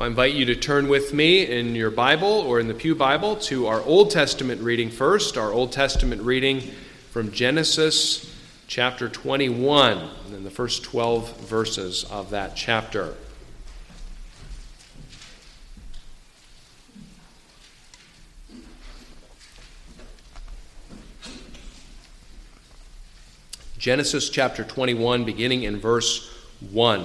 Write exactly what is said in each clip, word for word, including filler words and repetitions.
I invite you to turn with me in your Bible or in the Pew Bible to our Old Testament reading first, our Old Testament reading from Genesis chapter twenty-one, and then the first twelve verses of that chapter. Genesis chapter twenty-one, beginning in verse one.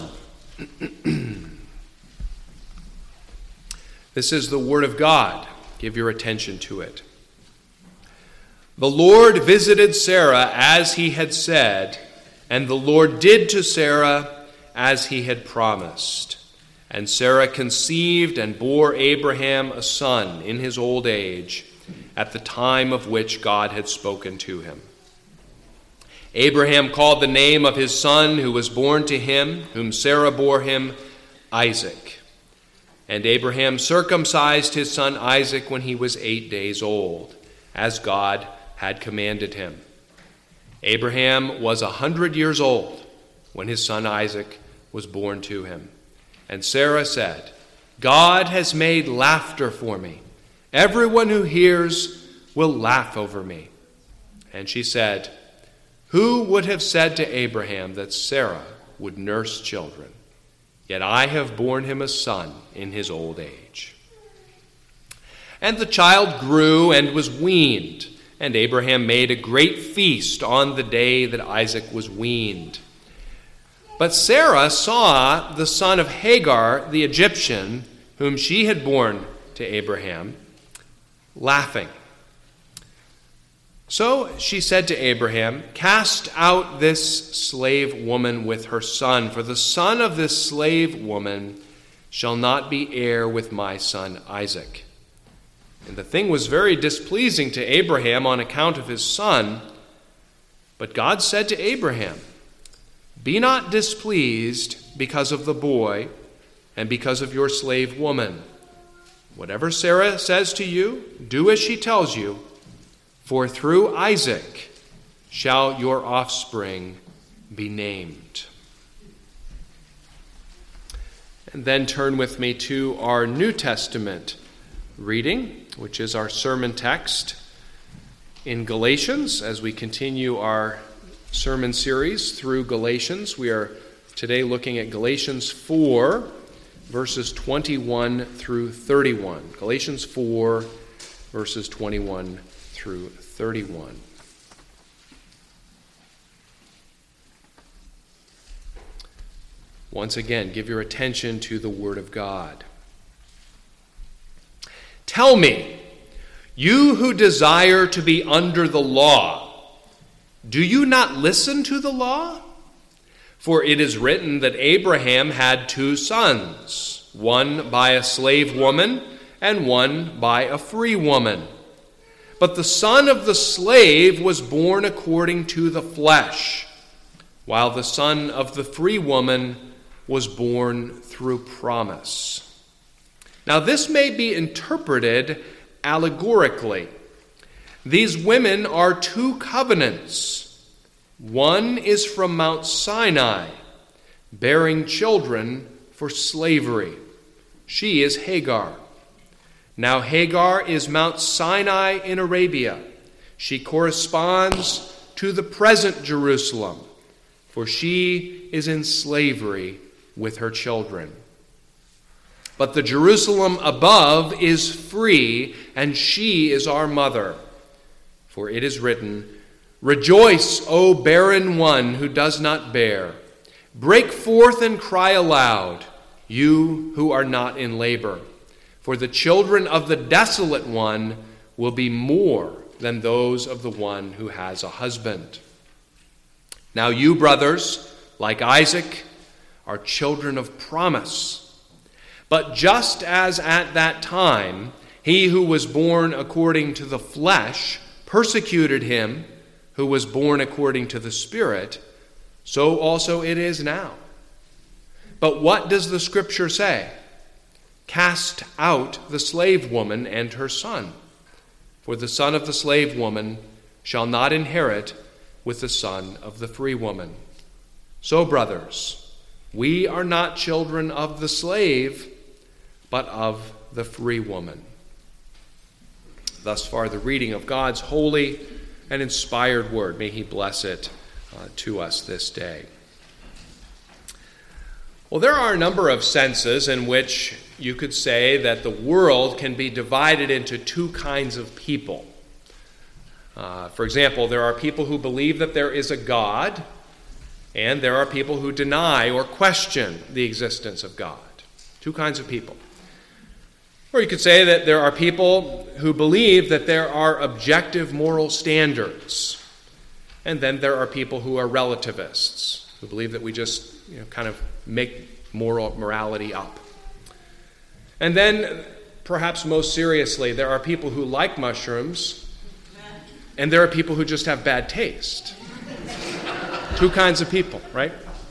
This is the word of God. Give your attention to it. The Lord visited Sarah as he had said, and the Lord did to Sarah as he had promised. And Sarah conceived and bore Abraham a son in his old age, at the time of which God had spoken to him. Abraham called the name of his son who was born to him, whom Sarah bore him, Isaac. And Abraham circumcised his son Isaac when he was eight days old, as God had commanded him. Abraham was a hundred years old when his son Isaac was born to him. And Sarah said, God has made laughter for me. Everyone who hears will laugh over me. And she said, who would have said to Abraham that Sarah would nurse children? Yet I have borne him a son in his old age. And the child grew and was weaned, and Abraham made a great feast on the day that Isaac was weaned. But Sarah saw the son of Hagar, the Egyptian, whom she had borne to Abraham, laughing. So she said to Abraham, cast out this slave woman with her son, for the son of this slave woman shall not be heir with my son Isaac. And the thing was very displeasing to Abraham on account of his son. But God said to Abraham, be not displeased because of the boy and because of your slave woman. Whatever Sarah says to you, do as she tells you. For through Isaac shall your offspring be named. And then turn with me to our New Testament reading, which is our sermon text in Galatians. As we continue our sermon series through Galatians, we are today looking at Galatians four, verses twenty-one through thirty-one. Galatians four, verses twenty-one through thirty-one. Once again, give your attention to the Word of God. Tell me, you who desire to be under the law, do you not listen to the law? For it is written that Abraham had two sons, one by a slave woman and one by a free woman. But the son of the slave was born according to the flesh, while the son of the free woman was born through promise. Now this may be interpreted allegorically. These women are two covenants. One is from Mount Sinai, bearing children for slavery. She is Hagar. Now Hagar is Mount Sinai in Arabia. She corresponds to the present Jerusalem, for she is in slavery with her children. But the Jerusalem above is free, and she is our mother. For it is written, rejoice, O barren one who does not bear. Break forth and cry aloud, you who are not in labor. For the children of the desolate one will be more than those of the one who has a husband. Now you, brothers, like Isaac, are children of promise. But just as at that time he who was born according to the flesh persecuted him who was born according to the Spirit, so also it is now. But what does the Scripture say? Cast out the slave woman and her son, for the son of the slave woman shall not inherit with the son of the free woman. So, brothers, we are not children of the slave, but of the free woman. Thus far, the reading of God's holy and inspired word. May he bless it uh, to us this day. Well, there are a number of senses in which you could say that the world can be divided into two kinds of people. Uh, for example, there are people who believe that there is a God, and there are people who deny or question the existence of God. Two kinds of people. Or you could say that there are people who believe that there are objective moral standards, and then there are people who are relativists, who believe that we just, you know, kind of make moral morality up. And then, perhaps most seriously, there are people who like mushrooms, and there are people who just have bad taste. Two kinds of people, right?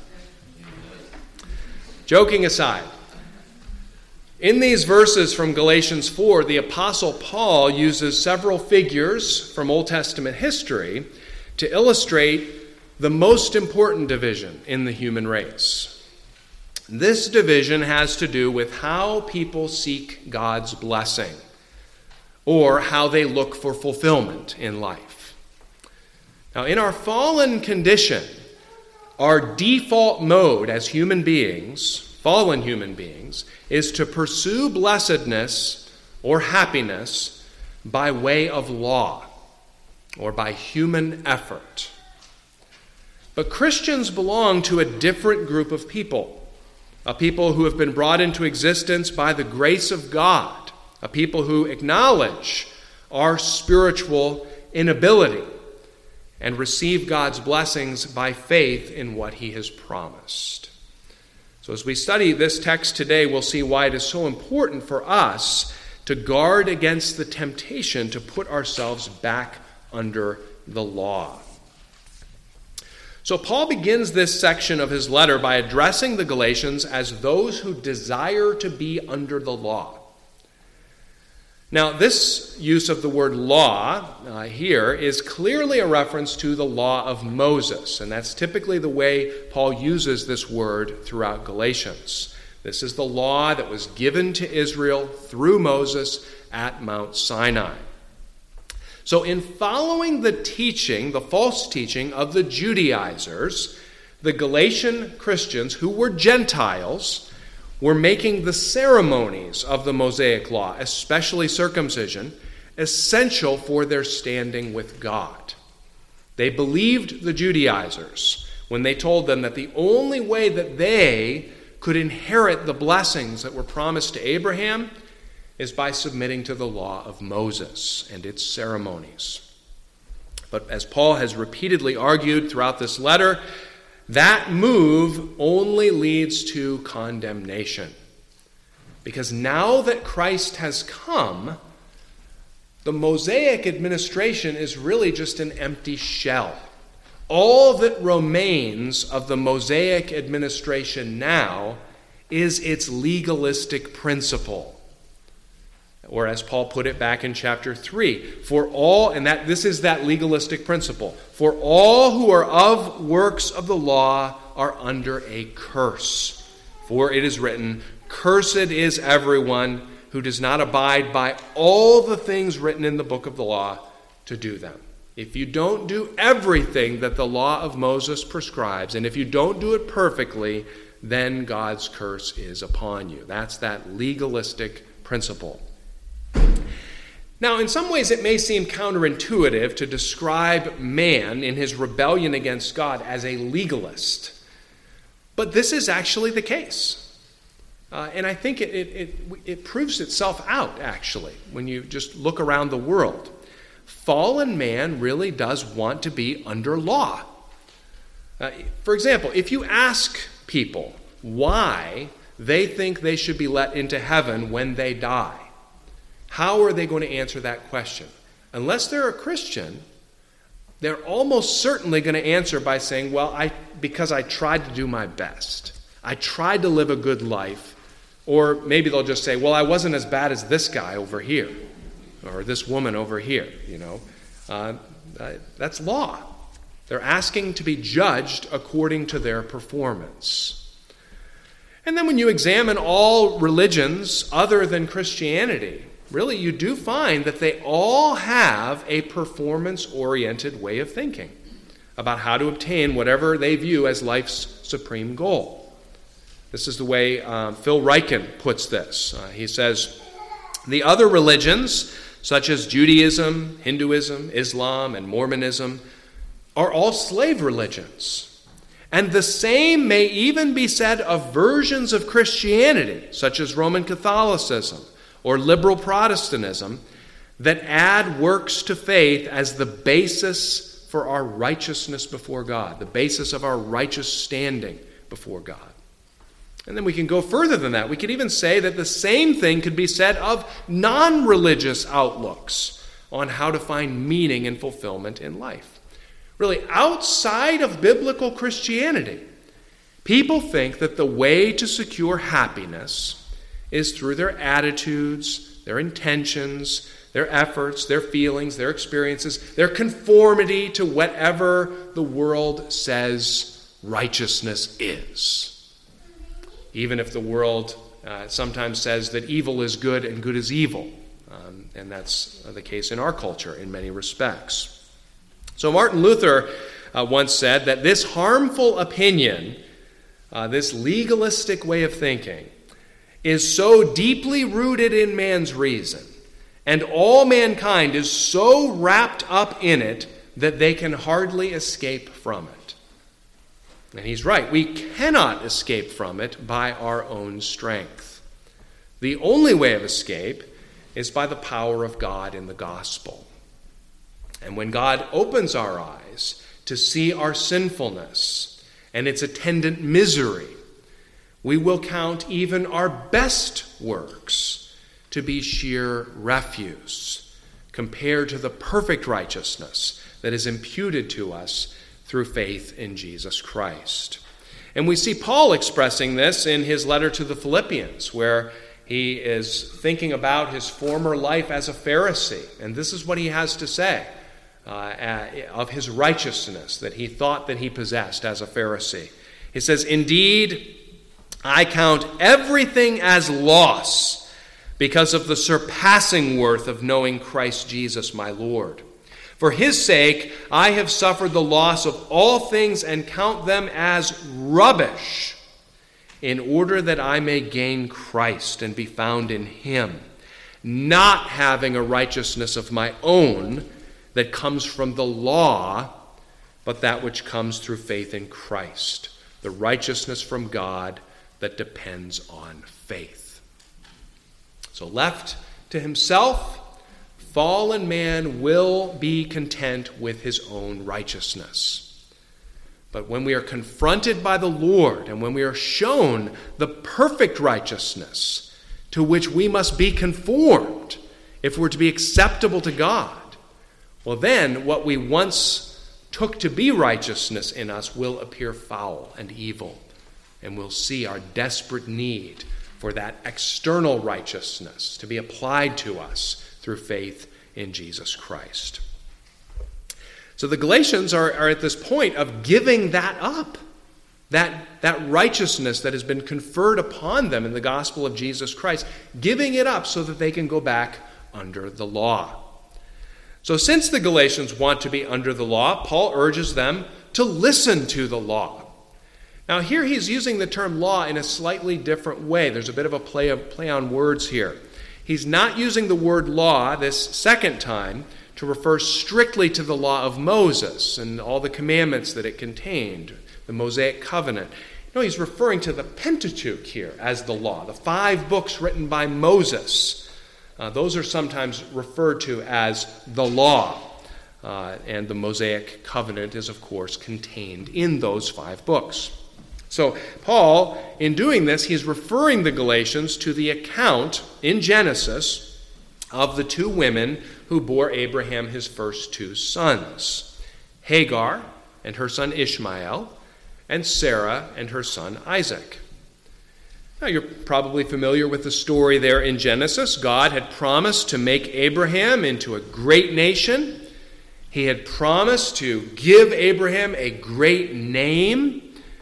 Joking aside, in these verses from Galatians four, the Apostle Paul uses several figures from Old Testament history to illustrate the most important division in the human race. This division has to do with how people seek God's blessing, or how they look for fulfillment in life. Now, in our fallen condition, our default mode as human beings, fallen human beings, is to pursue blessedness or happiness by way of law or by human effort. But Christians belong to a different group of people, a people who have been brought into existence by the grace of God, a people who acknowledge our spiritual inability and receive God's blessings by faith in what he has promised. So as we study this text today, we'll see why it is so important for us to guard against the temptation to put ourselves back under the law. So Paul begins this section of his letter by addressing the Galatians as those who desire to be under the law. Now, this use of the word law uh, here is clearly a reference to the law of Moses, and that's typically the way Paul uses this word throughout Galatians. This is the law that was given to Israel through Moses at Mount Sinai. So in following the teaching, the false teaching of the Judaizers, the Galatian Christians, who were Gentiles, were making the ceremonies of the Mosaic law, especially circumcision, essential for their standing with God. They believed the Judaizers when they told them that the only way that they could inherit the blessings that were promised to Abraham is by submitting to the law of Moses and its ceremonies. But as Paul has repeatedly argued throughout this letter, that move only leads to condemnation. Because now that Christ has come, the Mosaic administration is really just an empty shell. All that remains of the Mosaic administration now is its legalistic principle. Or as Paul put it back in chapter three, for all, and that this is that legalistic principle, for all who are of works of the law are under a curse. For it is written, cursed is everyone who does not abide by all the things written in the book of the law to do them. If you don't do everything that the law of Moses prescribes, and if you don't do it perfectly, then God's curse is upon you. That's that legalistic principle. Now, in some ways, it may seem counterintuitive to describe man in his rebellion against God as a legalist. But this is actually the case. Uh, and I think it, it, it, it proves itself out, actually, when you just look around the world. Fallen man really does want to be under law. Uh, for example, if you ask people why they think they should be let into heaven when they die, how are they going to answer that question? Unless they're a Christian, they're almost certainly going to answer by saying, well, I because I tried to do my best. I tried to live a good life. Or maybe they'll just say, well, I wasn't as bad as this guy over here, or this woman over here, you know. Uh, that's law. They're asking to be judged according to their performance. And then when you examine all religions other than Christianity, really you do find that they all have a performance-oriented way of thinking about how to obtain whatever they view as life's supreme goal. This is the way uh, Phil Ryken puts this. Uh, he says, the other religions, such as Judaism, Hinduism, Islam, and Mormonism, are all slave religions. And the same may even be said of versions of Christianity, such as Roman Catholicism or liberal Protestantism, that add works to faith as the basis for our righteousness before God, the basis of our righteous standing before God. And then we can go further than that. We could even say that the same thing could be said of non-religious outlooks on how to find meaning and fulfillment in life. Really, outside of biblical Christianity, people think that the way to secure happiness is through their attitudes, their intentions, their efforts, their feelings, their experiences, their conformity to whatever the world says righteousness is. Even if the world uh, sometimes says that evil is good and good is evil. Um, and that's the case in our culture in many respects. So Martin Luther uh, once said that this harmful opinion, uh, this legalistic way of thinking, is so deeply rooted in man's reason, and all mankind is so wrapped up in it that they can hardly escape from it. And he's right. We cannot escape from it by our own strength. The only way of escape is by the power of God in the gospel. And when God opens our eyes to see our sinfulness and its attendant misery, we will count even our best works to be sheer refuse compared to the perfect righteousness that is imputed to us through faith in Jesus Christ. And we see Paul expressing this in his letter to the Philippians, where he is thinking about his former life as a Pharisee. And this is what he has to say uh, of his righteousness that he thought that he possessed as a Pharisee. He says, "Indeed, I count everything as loss because of the surpassing worth of knowing Christ Jesus my Lord. For his sake, I have suffered the loss of all things and count them as rubbish, in order that I may gain Christ and be found in him, not having a righteousness of my own that comes from the law, but that which comes through faith in Christ, the righteousness from God that depends on faith." So left to himself, fallen man will be content with his own righteousness. But when we are confronted by the Lord and when we are shown the perfect righteousness to which we must be conformed if we're to be acceptable to God, well then what we once took to be righteousness in us will appear foul and evil, and we'll see our desperate need for that external righteousness to be applied to us through faith in Jesus Christ. So the Galatians are, are at this point of giving that up, that, that righteousness that has been conferred upon them in the gospel of Jesus Christ, giving it up so that they can go back under the law. So since the Galatians want to be under the law, Paul urges them to listen to the law. Now here he's using the term law in a slightly different way. There's a bit of a play, of, play on words here. He's not using the word law this second time to refer strictly to the law of Moses and all the commandments that it contained, the Mosaic covenant. No, he's referring to the Pentateuch here as the law, the five books written by Moses. Uh, those are sometimes referred to as the law. Uh, and the Mosaic covenant is, of course, contained in those five books. So Paul, in doing this, he's referring the Galatians to the account in Genesis of the two women who bore Abraham his first two sons, Hagar and her son Ishmael, and Sarah and her son Isaac. Now, you're probably familiar with the story there in Genesis. God had promised to make Abraham into a great nation. He had promised to give Abraham a great name.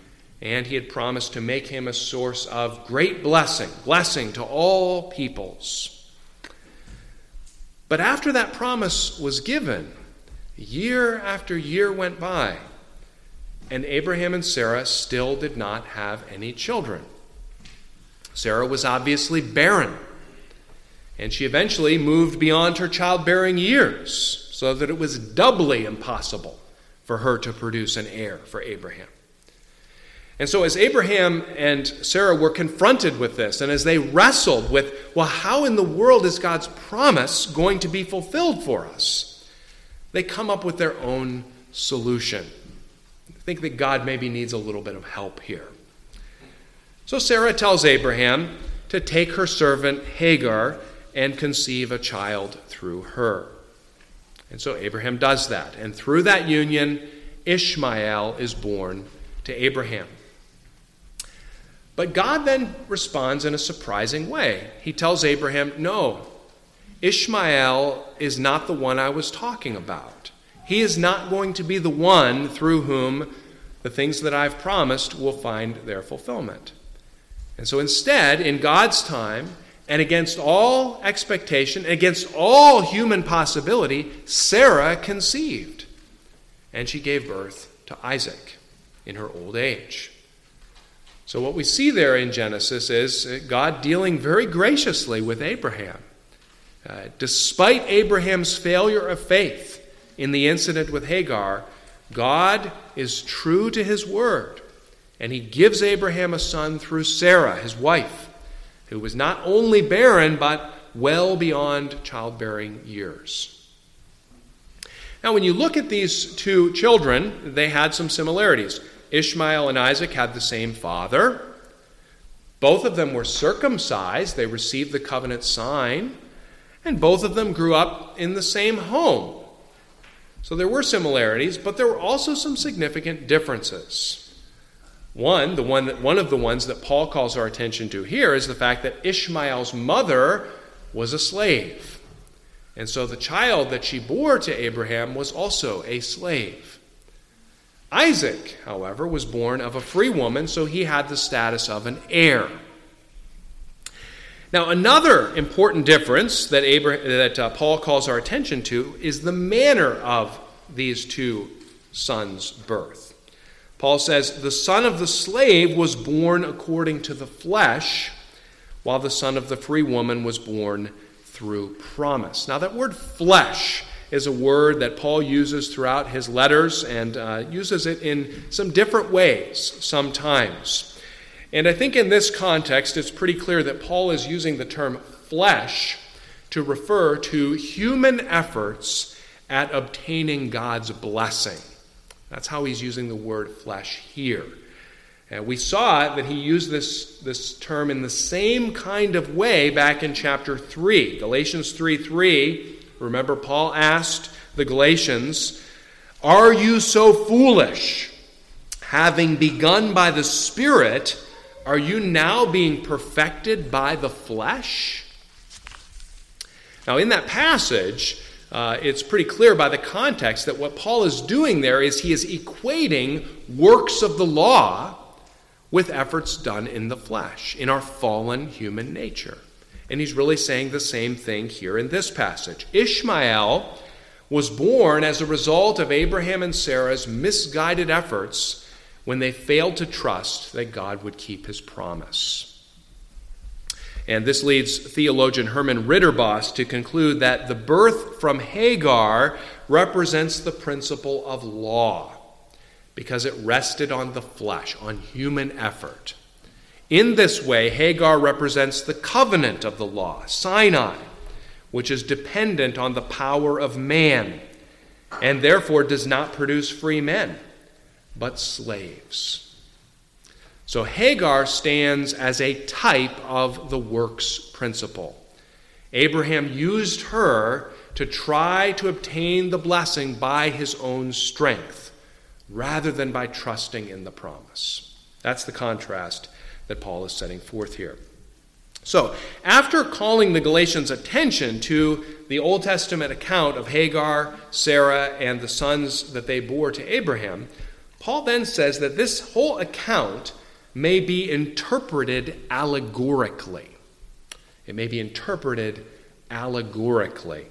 and he had promised to make him a source of great blessing, blessing to all peoples. But after that promise was given, year after year went by, and Abraham and Sarah still did not have any children. Sarah was obviously barren, and she eventually moved beyond her childbearing years, so that it was doubly impossible for her to produce an heir for Abraham. And so as Abraham and Sarah were confronted with this, and as they wrestled with, well, how in the world is God's promise going to be fulfilled for us? They come up with their own solution. I think that God maybe needs a little bit of help here. So Sarah tells Abraham to take her servant Hagar and conceive a child through her. And so Abraham does that. And through that union, Ishmael is born to Abraham. But God then responds in a surprising way. He tells Abraham, no, Ishmael is not the one I was talking about. He is not going to be the one through whom the things that I've promised will find their fulfillment. And so instead, in God's time, and against all expectation, against all human possibility, Sarah conceived. And she gave birth to Isaac in her old age. So what we see there in Genesis is God dealing very graciously with Abraham. Uh, despite Abraham's failure of faith in the incident with Hagar, God is true to his word, and he gives Abraham a son through Sarah, his wife, who was not only barren, but well beyond childbearing years. Now, when you look at these two children, they had some similarities. Ishmael and Isaac had the same father. Both of them were circumcised. They received the covenant sign. And both of them grew up in the same home. So there were similarities, but there were also some significant differences. One, the one that, one of the ones that Paul calls our attention to here is the fact that Ishmael's mother was a slave. And so the child that she bore to Abraham was also a slave. Isaac, however, was born of a free woman, so he had the status of an heir. Now, another important difference that, Abraham, that uh, Paul calls our attention to is the manner of these two sons' birth. Paul says, the son of the slave was born according to the flesh, while the son of the free woman was born through promise. Now, that word flesh is a word that Paul uses throughout his letters and uh, uses it in some different ways sometimes. And I think in this context, it's pretty clear that Paul is using the term flesh to refer to human efforts at obtaining God's blessing. That's how he's using the word flesh here. And we saw that he used this, this term in the same kind of way back in chapter three. Galatians three three, remember Paul asked the Galatians, "Are you so foolish? Having begun by the Spirit, are you now being perfected by the flesh?" Now in that passage, Uh, it's pretty clear by the context that what Paul is doing there is he is equating works of the law with efforts done in the flesh, in our fallen human nature. And he's really saying the same thing here in this passage. Ishmael was born as a result of Abraham and Sarah's misguided efforts when they failed to trust that God would keep his promise. And this leads theologian Herman Ritterboss to conclude that the birth from Hagar represents the principle of law because it rested on the flesh, on human effort. In this way, Hagar represents the covenant of the law, Sinai, which is dependent on the power of man and therefore does not produce free men, but slaves. So Hagar stands as a type of the works principle. Abraham used her to try to obtain the blessing by his own strength, rather than by trusting in the promise. That's the contrast that Paul is setting forth here. So, after calling the Galatians' attention to the Old Testament account of Hagar, Sarah, and the sons that they bore to Abraham, Paul then says that this whole account may be interpreted allegorically. It may be interpreted allegorically.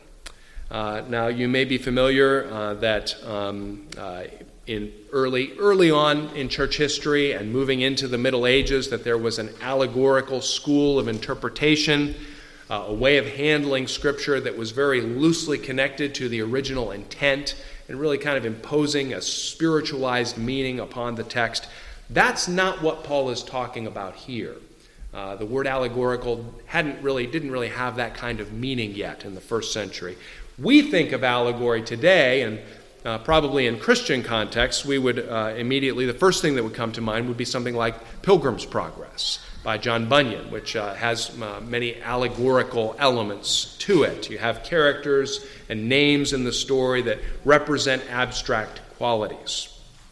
Uh, now, you may be familiar uh, that um, uh, in early, early on in church history and moving into the Middle Ages, that there was an allegorical school of interpretation, uh, a way of handling Scripture that was very loosely connected to the original intent and really kind of imposing a spiritualized meaning upon the text. That's not what Paul is talking about here. Uh, the word allegorical hadn't really, didn't really have that kind of meaning yet in the first century. We think of allegory today, and uh, probably in Christian contexts, we would uh, immediately, the first thing that would come to mind would be something like Pilgrim's Progress by John Bunyan, which uh, has uh, many allegorical elements to it. You have characters and names in the story that represent abstract qualities.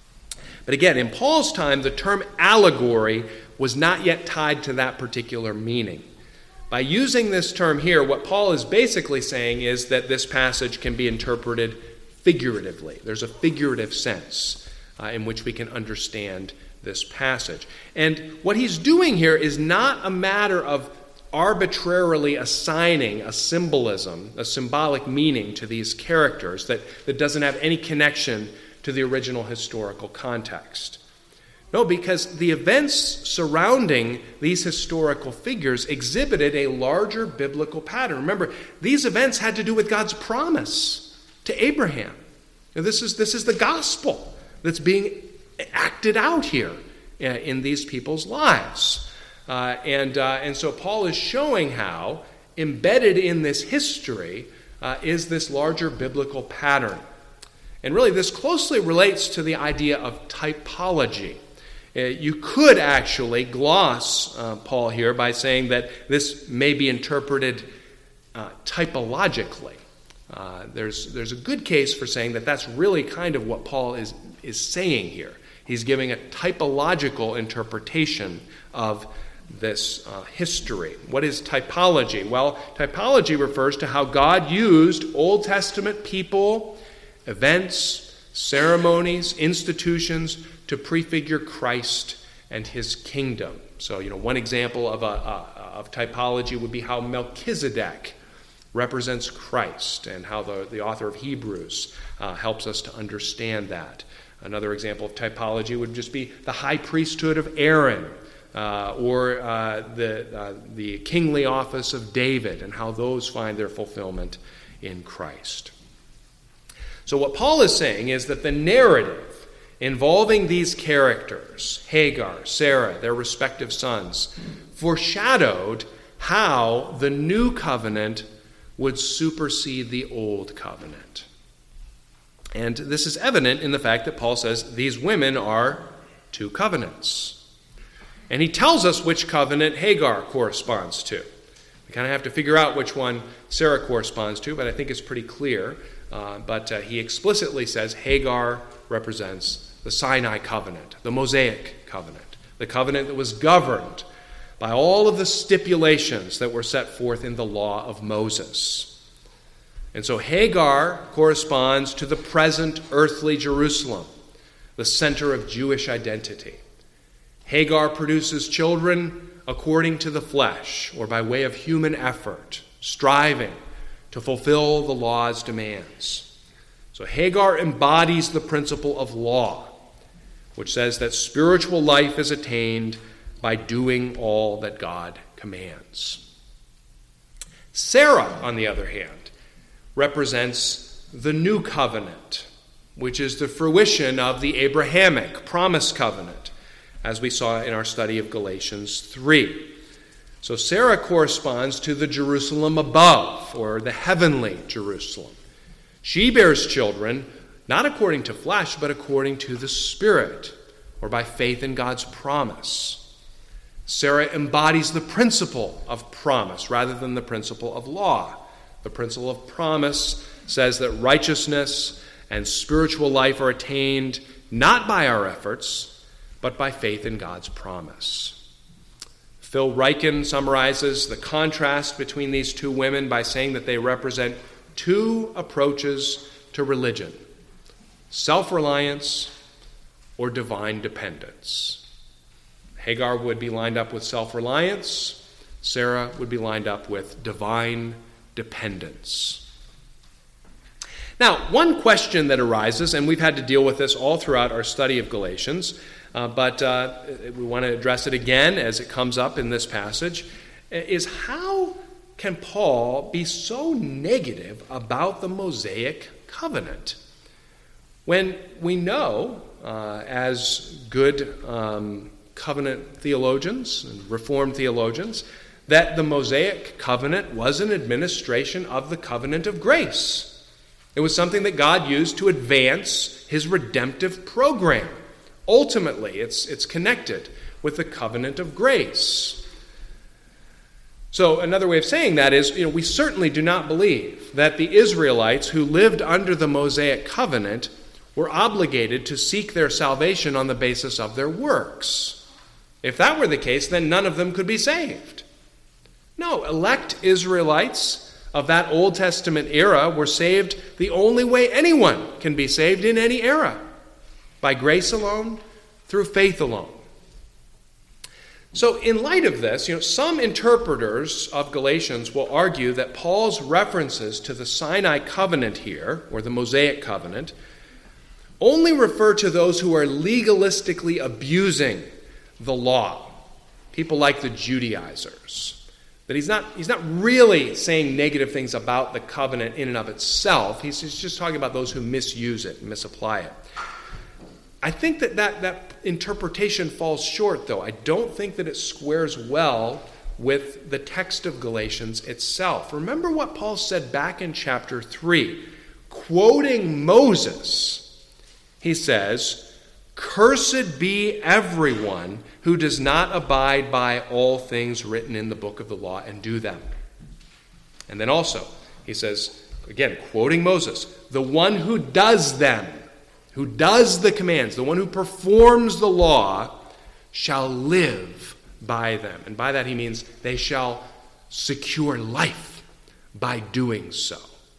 But again, in Paul's time, the term allegory was not yet tied to that particular meaning. By using this term here, what Paul is basically saying is that this passage can be interpreted figuratively. There's a figurative sense uh, in which we can understand this passage. And what he's doing here is not a matter of arbitrarily assigning a symbolism, a symbolic meaning to these characters that, that doesn't have any connection to the original historical context. No, because the events surrounding these historical figures exhibited a larger biblical pattern. Remember, these events had to do with God's promise to Abraham. Now, this is, this is the gospel that's being acted out here in these people's lives. Uh, and, uh, and so Paul is showing how embedded in this history uh, is this larger biblical pattern. And really, this closely relates to the idea of typology. Uh, you could actually gloss uh, Paul here by saying that this may be interpreted uh, typologically. Uh, there's, there's a good case for saying that that's really kind of what Paul is, is saying here. He's giving a typological interpretation of this uh, history. What is typology? Well, typology refers to how God used Old Testament people, events, ceremonies, institutions to prefigure Christ and his kingdom. So, you know, one example of a, a of typology would be how Melchizedek represents Christ, and how the, the author of Hebrews uh, helps us to understand that. Another example of typology would just be the high priesthood of Aaron, uh, or uh, the uh, the kingly office of David, and how those find their fulfillment in Christ. So what Paul is saying is that the narrative involving these characters, Hagar, Sarah, their respective sons, foreshadowed how the new covenant would supersede the old covenant. And this is evident in the fact that Paul says these women are two covenants. And he tells us which covenant Hagar corresponds to. We kind of have to figure out which one Sarah corresponds to, but I think it's pretty clear. Uh, but uh, he explicitly says Hagar represents the Sinai covenant, the Mosaic covenant, the covenant that was governed by all of the stipulations that were set forth in the law of Moses. And so Hagar corresponds to the present earthly Jerusalem, the center of Jewish identity. Hagar produces children according to the flesh, or by way of human effort, striving to fulfill the law's demands. So Hagar embodies the principle of law, which says that spiritual life is attained by doing all that God commands. Sarah, on the other hand, represents the new covenant, which is the fruition of the Abrahamic promise covenant, as we saw in our study of Galatians three. So Sarah corresponds to the Jerusalem above, or the heavenly Jerusalem. She bears children not according to flesh, but according to the Spirit, or by faith in God's promise. Sarah embodies the principle of promise rather than the principle of law. The principle of promise says that righteousness and spiritual life are attained not by our efforts, but by faith in God's promise. Phil Ryken summarizes the contrast between these two women by saying that they represent two approaches to religion: self-reliance or divine dependence. Hagar would be lined up with self-reliance. Sarah would be lined up with divine dependence. Now, one question that arises, and we've had to deal with this all throughout our study of Galatians, uh, but uh, we want to address it again as it comes up in this passage, is how can Paul be so negative about the Mosaic covenant when we know, uh, as good um, covenant theologians and Reformed theologians, that the Mosaic covenant was an administration of the covenant of grace. It was something that God used to advance his redemptive program. Ultimately, it's, it's connected with the covenant of grace. So another way of saying that is, you know, we certainly do not believe that the Israelites who lived under the Mosaic covenant were obligated to seek their salvation on the basis of their works. If that were the case, then none of them could be saved. No, elect Israelites of that Old Testament era were saved the only way anyone can be saved in any era, by grace alone, through faith alone. So in light of this, you know, some interpreters of Galatians will argue that Paul's references to the Sinai covenant here, or the Mosaic covenant, only refer to those who are legalistically abusing the law, people like the Judaizers. That he's not, he's not really saying negative things about the covenant in and of itself. He's, he's just talking about those who misuse it and misapply it. I think that, that that interpretation falls short, though. I don't think that it squares well with the text of Galatians itself. Remember what Paul said back in chapter three. Quoting Moses, he says, "Cursed be everyone who does not abide by all things written in the book of the law and do them." And then also, he says, again, quoting Moses, "The one who does them," who does the commands, the one who performs the law, "shall live by them." And by that he means they shall secure life by doing so.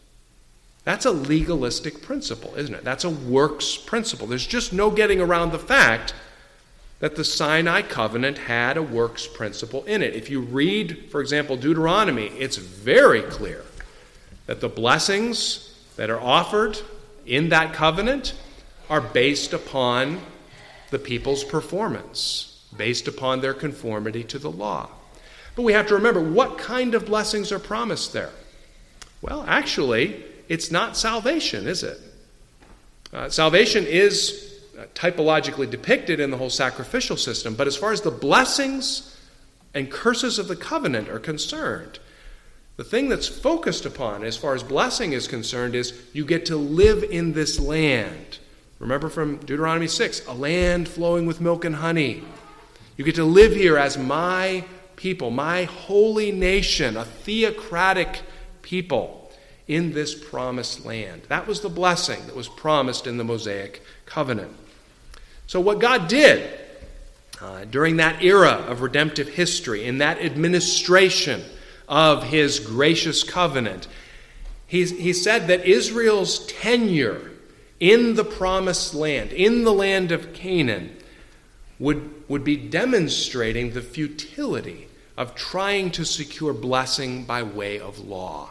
That's a legalistic principle, isn't it? That's a works principle. There's just no getting around the fact that the Sinai covenant had a works principle in it. If you read, for example, Deuteronomy, it's very clear that the blessings that are offered in that covenant are based upon the people's performance, based upon their conformity to the law. But we have to remember, what kind of blessings are promised there? Well, actually, it's not salvation, is it? Uh, salvation is uh, typologically depicted in the whole sacrificial system, but as far as the blessings and curses of the covenant are concerned, the thing that's focused upon as far as blessing is concerned is you get to live in this land. Remember from Deuteronomy six, a land flowing with milk and honey. You get to live here as my people, my holy nation, a theocratic people in this promised land. That was the blessing that was promised in the Mosaic covenant. So what God did uh, during that era of redemptive history, in that administration of his gracious covenant, he, he said that Israel's tenure in the promised land, in the land of Canaan, would, would be demonstrating the futility of trying to secure blessing by way of law.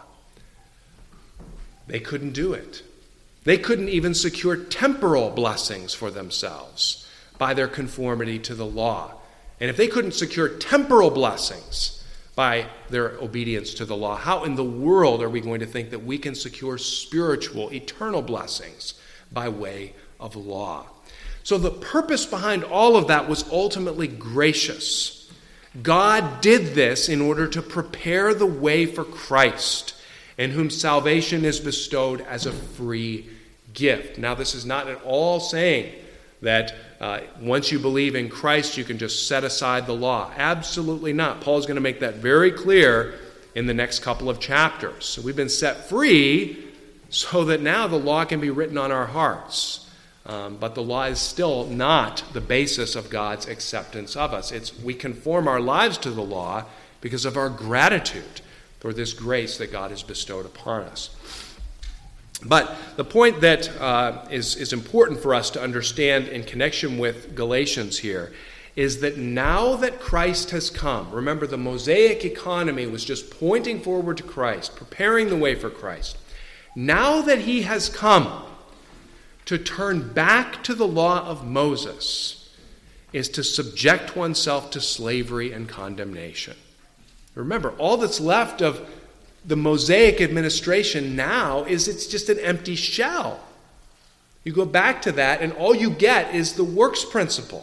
They couldn't do it. They couldn't even secure temporal blessings for themselves by their conformity to the law. And if they couldn't secure temporal blessings by their obedience to the law, how in the world are we going to think that we can secure spiritual, eternal blessings by way of law? So the purpose behind all of that was ultimately gracious. God did this in order to prepare the way for Christ, in whom salvation is bestowed as a free gift. Now, this is not at all saying that uh, once you believe in Christ, you can just set aside the law. Absolutely not. Paul's going to make that very clear in the next couple of chapters. So we've been set free so that now the law can be written on our hearts. Um, but the law is still not the basis of God's acceptance of us. It's we conform our lives to the law because of our gratitude for this grace that God has bestowed upon us. But the point that uh, is, is important for us to understand in connection with Galatians here is that now that Christ has come, remember the Mosaic economy was just pointing forward to Christ, preparing the way for Christ. Now that he has come, to turn back to the law of Moses is to subject oneself to slavery and condemnation. Remember, all that's left of the Mosaic administration now is it's just an empty shell. You go back to that, and all you get is the works principle.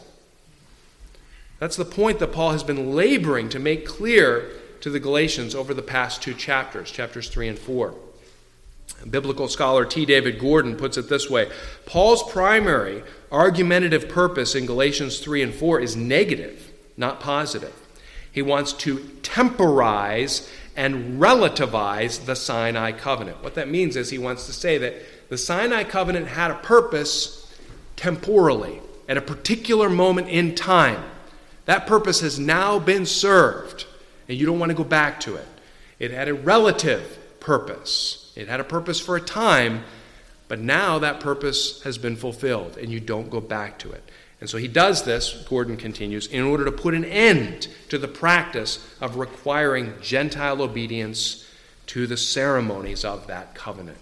That's the point that Paul has been laboring to make clear to the Galatians over the past two chapters, chapters three and four. Biblical scholar T. David Gordon puts it this way: Paul's primary argumentative purpose in Galatians three and four is negative, not positive. He wants to temporize and relativize the Sinai covenant. What that means is he wants to say that the Sinai covenant had a purpose temporally, at a particular moment in time. That purpose has now been served, and you don't want to go back to it. It had a relative purpose. It had a purpose for a time, but now that purpose has been fulfilled, and you don't go back to it. And so he does this, Gordon continues, in order to put an end to the practice of requiring Gentile obedience to the ceremonies of that covenant.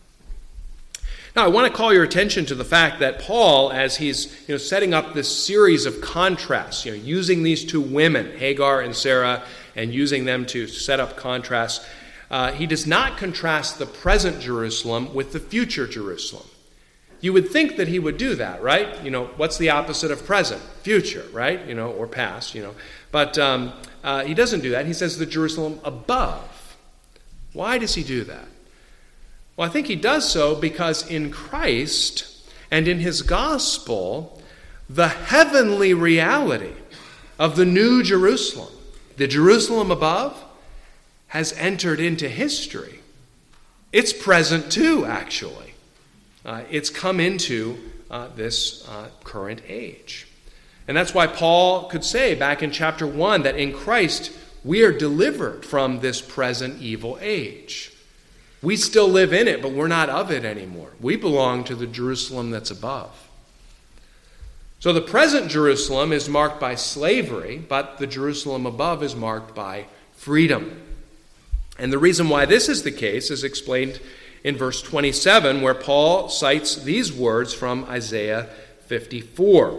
Now, I want to call your attention to the fact that Paul, as he's you know, setting up this series of contrasts, you know, using these two women, Hagar and Sarah, and using them to set up contrasts, uh, he does not contrast the present Jerusalem with the future Jerusalem. You would think that he would do that, right? You know, what's the opposite of present? Future, right? You know, or past, you know. But um, uh, he doesn't do that. He says the Jerusalem above. Why does he do that? Well, I think he does so because in Christ and in his gospel, the heavenly reality of the new Jerusalem, the Jerusalem above, has entered into history. It's present too, actually. Uh, it's come into uh, this uh, current age. And that's why Paul could say back in chapter one that in Christ we are delivered from this present evil age. We still live in it, but we're not of it anymore. We belong to the Jerusalem that's above. So the present Jerusalem is marked by slavery, but the Jerusalem above is marked by freedom. And the reason why this is the case is explained in verse twenty-seven, where Paul cites these words from Isaiah fifty-four.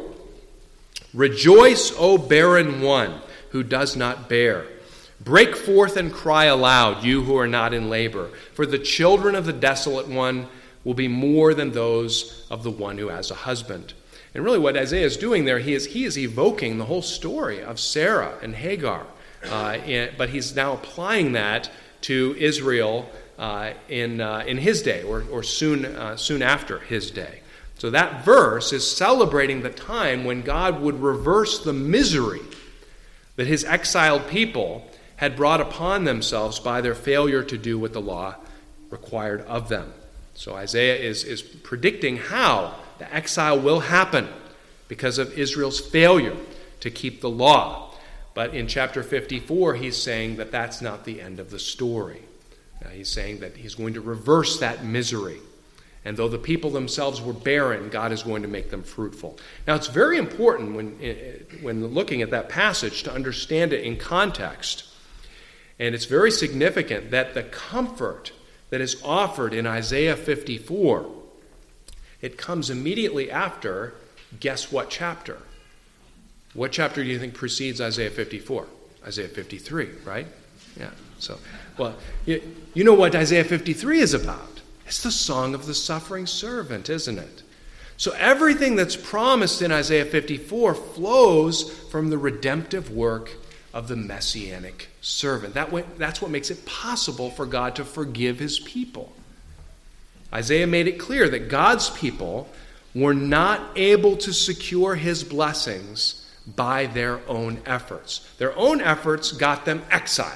Rejoice, O barren one who does not bear. Break forth and cry aloud, you who are not in labor. For the children of the desolate one will be more than those of the one who has a husband. And really what Isaiah is doing there, he is, he is evoking the whole story of Sarah and Hagar. Uh, and, but he's now applying that to Israel Uh, in uh, in his day, or or soon uh, soon after his day. So that verse is celebrating the time when God would reverse the misery that his exiled people had brought upon themselves by their failure to do what the law required of them. So Isaiah is is predicting how the exile will happen because of Israel's failure to keep the law. But in chapter fifty-four, he's saying that that's not the end of the story. Uh, he's saying that he's going to reverse that misery. And though the people themselves were barren, God is going to make them fruitful. Now, it's very important when, when looking at that passage to understand it in context. And it's very significant that the comfort that is offered in Isaiah fifty-four, it comes immediately after, guess what chapter? What chapter do you think precedes Isaiah fifty-four? Isaiah fifty-three, right? Yeah. So, well, you, you know what Isaiah fifty-three is about. It's the song of the suffering servant, isn't it? So everything that's promised in Isaiah fifty-four flows from the redemptive work of the messianic servant. That way, that's what makes it possible for God to forgive his people. Isaiah made it clear that God's people were not able to secure his blessings by their own efforts. Their own efforts got them exiled.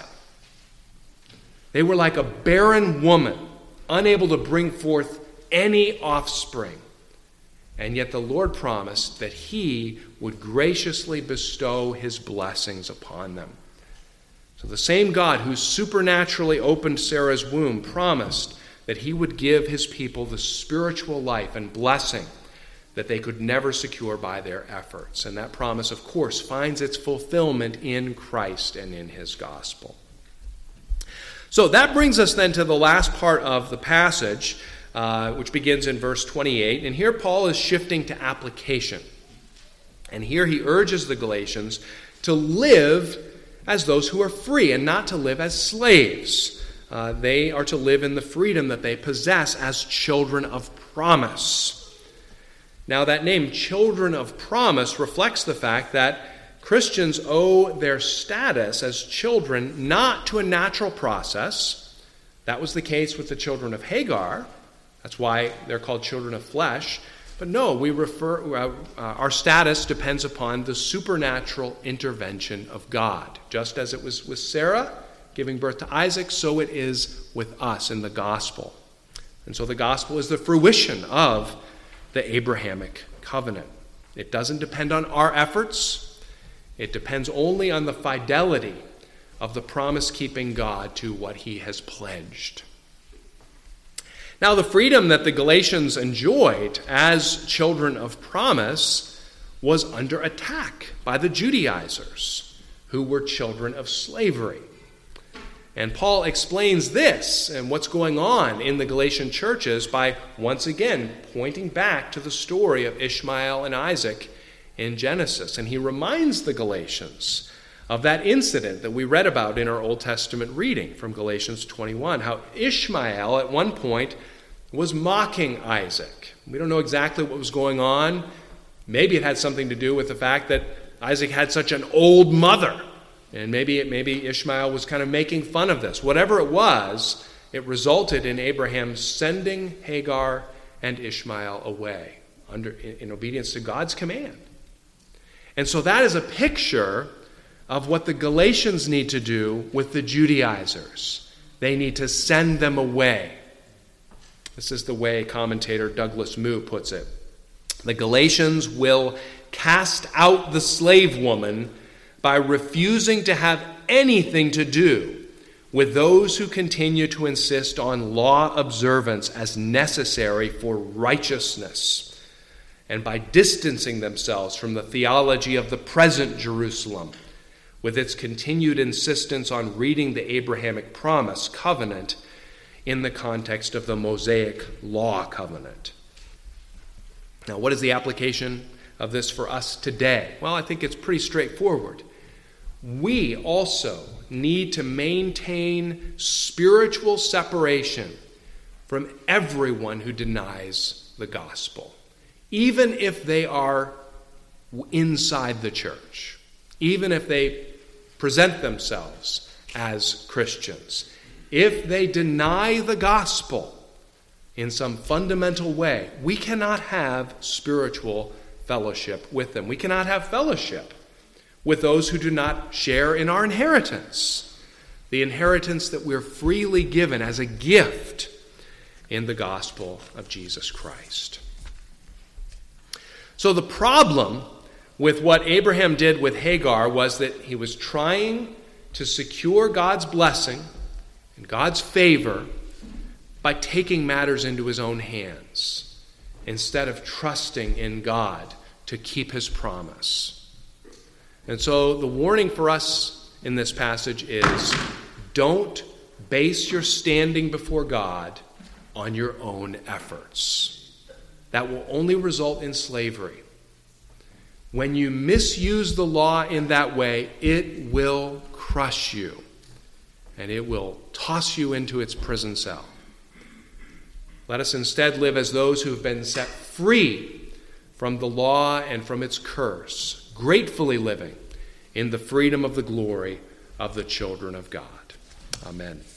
They were like a barren woman, unable to bring forth any offspring. And yet the Lord promised that he would graciously bestow his blessings upon them. So the same God who supernaturally opened Sarah's womb promised that he would give his people the spiritual life and blessing that they could never secure by their efforts. And that promise, of course, finds its fulfillment in Christ and in his gospel. So that brings us then to the last part of the passage, uh, which begins in verse twenty-eight. And here Paul is shifting to application. And here he urges the Galatians to live as those who are free and not to live as slaves. Uh, they are to live in the freedom that they possess as children of promise. Now, that name, children of promise, reflects the fact that Christians owe their status as children not to a natural process. That was the case with the children of Hagar. That's why they're called children of flesh. But no, we refer uh, uh, our status depends upon the supernatural intervention of God. Just as it was with Sarah giving birth to Isaac, so it is with us in the gospel. And so the gospel is the fruition of the Abrahamic covenant. It doesn't depend on our efforts. It depends only on the fidelity of the promise-keeping God to what he has pledged. Now, the freedom that the Galatians enjoyed as children of promise was under attack by the Judaizers, who were children of slavery. And Paul explains this and what's going on in the Galatian churches by once again pointing back to the story of Ishmael and Isaac in Genesis. And he reminds the Galatians of that incident that we read about in our Old Testament reading from Galatians twenty-one, how Ishmael at one point was mocking Isaac. We don't know exactly what was going on. Maybe it had something to do with the fact that Isaac had such an old mother. And maybe maybe Ishmael was kind of making fun of this. Whatever it was, it resulted in Abraham sending Hagar and Ishmael away under in, in obedience to God's command. And so that is a picture of what the Galatians need to do with the Judaizers. They need to send them away. This is the way commentator Douglas Moo puts it. The Galatians will cast out the slave woman by refusing to have anything to do with those who continue to insist on law observance as necessary for righteousness, and by distancing themselves from the theology of the present Jerusalem, with its continued insistence on reading the Abrahamic promise covenant in the context of the Mosaic law covenant. Now, what is the application of this for us today? Well, I think it's pretty straightforward. We also need to maintain spiritual separation from everyone who denies the gospel, even if they are inside the church, even if they present themselves as Christians. If they deny the gospel in some fundamental way, we cannot have spiritual fellowship with them. We cannot have fellowship with those who do not share in our inheritance, the inheritance that we're freely given as a gift in the gospel of Jesus Christ. So the problem with what Abraham did with Hagar was that he was trying to secure God's blessing and God's favor by taking matters into his own hands instead of trusting in God to keep his promise. And so the warning for us in this passage is, don't base your standing before God on your own efforts. That will only result in slavery. When you misuse the law in that way, it will crush you, and it will toss you into its prison cell. Let us instead live as those who have been set free from the law and from its curse, gratefully living in the freedom of the glory of the children of God. Amen.